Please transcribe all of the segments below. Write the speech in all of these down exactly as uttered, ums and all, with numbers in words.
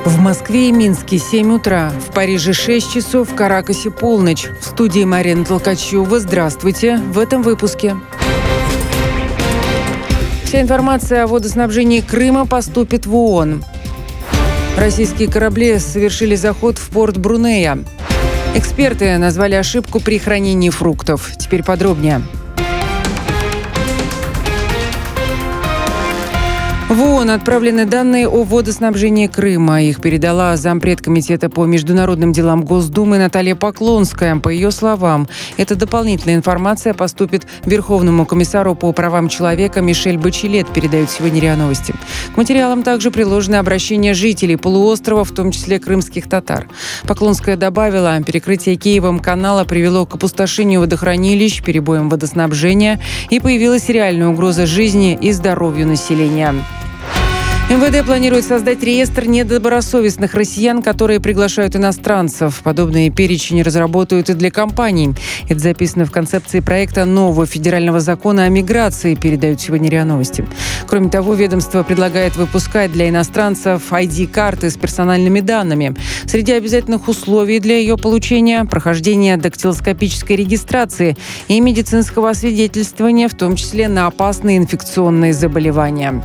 В Москве и Минске семь утра, в Париже шесть часов, в Каракасе полночь. В студии Марина Толкачева. Здравствуйте. В этом выпуске. Вся информация о водоснабжении Крыма поступит в ООН. Российские корабли совершили заход в порт Брунея. Эксперты назвали ошибку при хранении фруктов. Теперь подробнее. В ООН отправлены данные о водоснабжении Крыма. Их передала зампред комитета по международным делам Госдумы Наталья Поклонская. По ее словам, эта дополнительная информация поступит Верховному комиссару по правам человека Мишель Бачелет, передают сегодня РИА Новости. К материалам также приложены обращения жителей полуострова, в том числе крымских татар. Поклонская добавила, перекрытие Киевом канала привело к опустошению водохранилищ, перебоям водоснабжения и появилась реальная угроза жизни и здоровью населения. МВД планирует создать реестр недобросовестных россиян, которые приглашают иностранцев. Подобные перечни разработают и для компаний. Это записано в концепции проекта нового федерального закона о миграции, передают сегодня РИА Новости. Кроме того, ведомство предлагает выпускать для иностранцев ай ди-карты с персональными данными. Среди обязательных условий для ее получения – прохождение дактилоскопической регистрации и медицинского освидетельствования, в том числе на опасные инфекционные заболевания.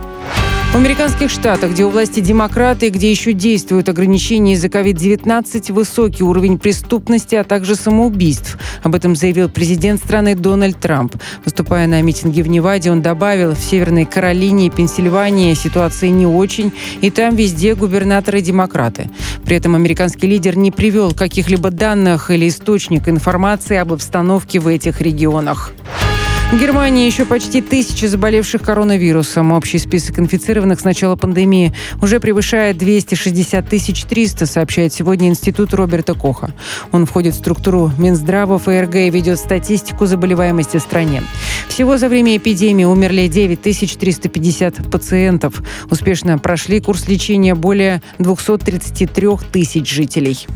В американских штатах, где у власти демократы, где еще действуют ограничения из-за ковид девятнадцать, высокий уровень преступности, а также самоубийств. Об этом заявил президент страны Дональд Трамп. Выступая на митинге в Неваде, он добавил, в Северной Каролине и Пенсильвании ситуация не очень, и там везде губернаторы демократы. При этом американский лидер не привел каких-либо данных или источник информации об обстановке в этих регионах. В Германии еще почти тысяча заболевших коронавирусом. Общий список инфицированных с начала пандемии уже превышает двести шестьдесят тысяч триста, сообщает сегодня Институт Роберта Коха. Он входит в структуру Минздрава, ФРГ и ведет статистику заболеваемости в стране. Всего за время эпидемии умерли девять тысяч триста пятьдесят пациентов. Успешно прошли курс лечения более двести тридцать три тысяч жителей.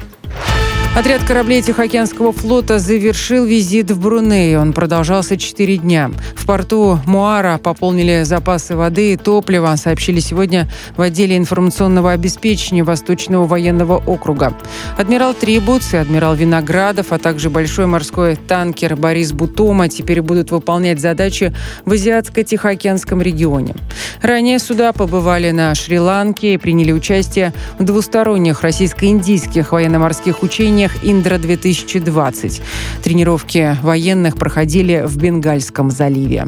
Отряд кораблей Тихоокеанского флота завершил визит в Бруней. Он продолжался четыре дня. В порту Муара пополнили запасы воды и топлива, сообщили сегодня в отделе информационного обеспечения Восточного военного округа. Адмирал Трибуц и адмирал Виноградов, а также большой морской танкер Борис Бутома теперь будут выполнять задачи в Азиатско-Тихоокеанском регионе. Ранее суда побывали на Шри-Ланке и приняли участие в двусторонних российско-индийских военно-морских учениях «Индра-две тысячи двадцать». Тренировки военных проходили в Бенгальском заливе.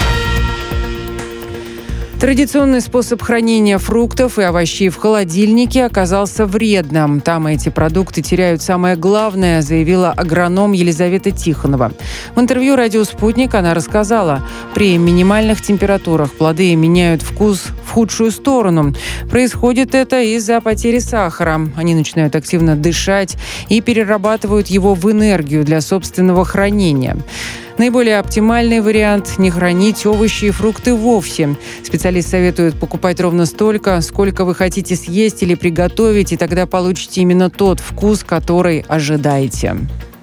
Традиционный способ хранения фруктов и овощей в холодильнике оказался вредным. Там эти продукты теряют самое главное, заявила агроном Елизавета Тихонова. В интервью «Радио Спутник» она рассказала, при минимальных температурах плоды меняют вкус в худшую сторону. Происходит это из-за потери сахара. Они начинают активно дышать и перерабатывают его в энергию для собственного хранения. Наиболее оптимальный вариант – не хранить овощи и фрукты вовсе. Специалист советует покупать ровно столько, сколько вы хотите съесть или приготовить, и тогда получите именно тот вкус, который ожидаете.